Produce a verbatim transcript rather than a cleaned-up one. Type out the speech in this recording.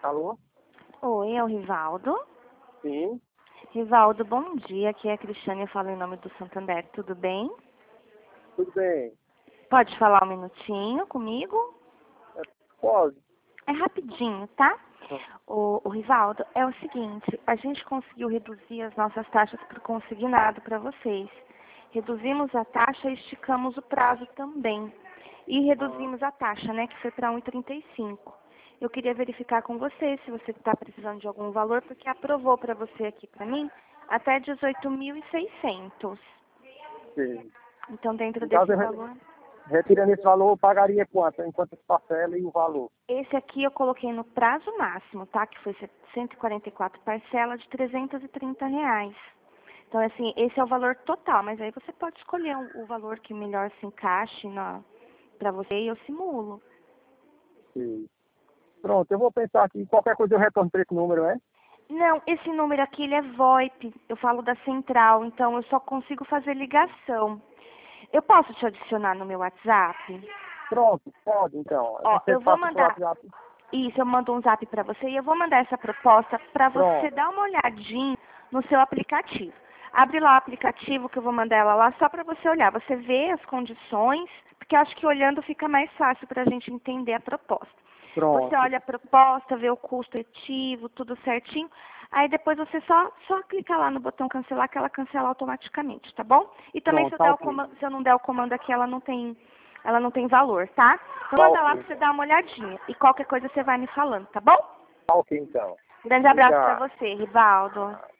Alô? Oi, é o Rivaldo. Sim, Rivaldo, bom dia. Aqui é a Cristiane, eu falo em nome do Santander. Tudo bem? tudo bem. Pode falar um minutinho comigo? É, pode. É rapidinho, tá? O, o Rivaldo, é o seguinte, a gente conseguiu reduzir as nossas taxas por consignado para vocês. Reduzimos a taxa e esticamos o prazo também. E reduzimos a taxa, né, que foi para um e trinta e cinco. Eu queria verificar com você se você está precisando de algum valor, porque aprovou para você aqui para mim até dezoito mil e seiscentos. Sim. Então, dentro No caso, desse eu re- valor, retirando esse valor, eu pagaria quanto? Em quantas parcelas e o valor? esse aqui eu coloquei no prazo máximo, tá? Que foi cento e quarenta e quatro parcelas de trezentos e trinta reais. Então, assim, esse é o valor total, mas aí você pode escolher o, o valor que melhor se encaixe para você e eu simulo. Sim. Pronto, eu vou pensar aqui. Qualquer coisa eu retorno para esse número, é? Não, esse número aqui ele é VoIP, eu falo da central, então eu só consigo fazer ligação. Eu posso te adicionar no meu WhatsApp? Pronto, pode então. Ó, Você eu vou passa por mandar, WhatsApp. isso, eu mando um zap para você e eu vou mandar essa proposta para você Pronto, dar uma olhadinha no seu aplicativo. Abre lá o aplicativo que eu vou mandar ela lá só para você olhar. Você vê as condições, porque eu acho que olhando fica mais fácil para a gente entender a proposta. Você pronto, olha a proposta, vê o custo efetivo, tudo certinho. Aí depois você só, só clica lá no botão cancelar que ela cancela automaticamente, tá bom? E também se pronto, eu, tá der o ok. comando, se eu não der o comando aqui, ela não tem, ela não tem valor, tá? Então Tá manda ok lá pra você então. dar uma olhadinha. E qualquer coisa você vai me falando, tá bom? Tá ok então. Grande abraço pra Obrigado. você, Rivaldo.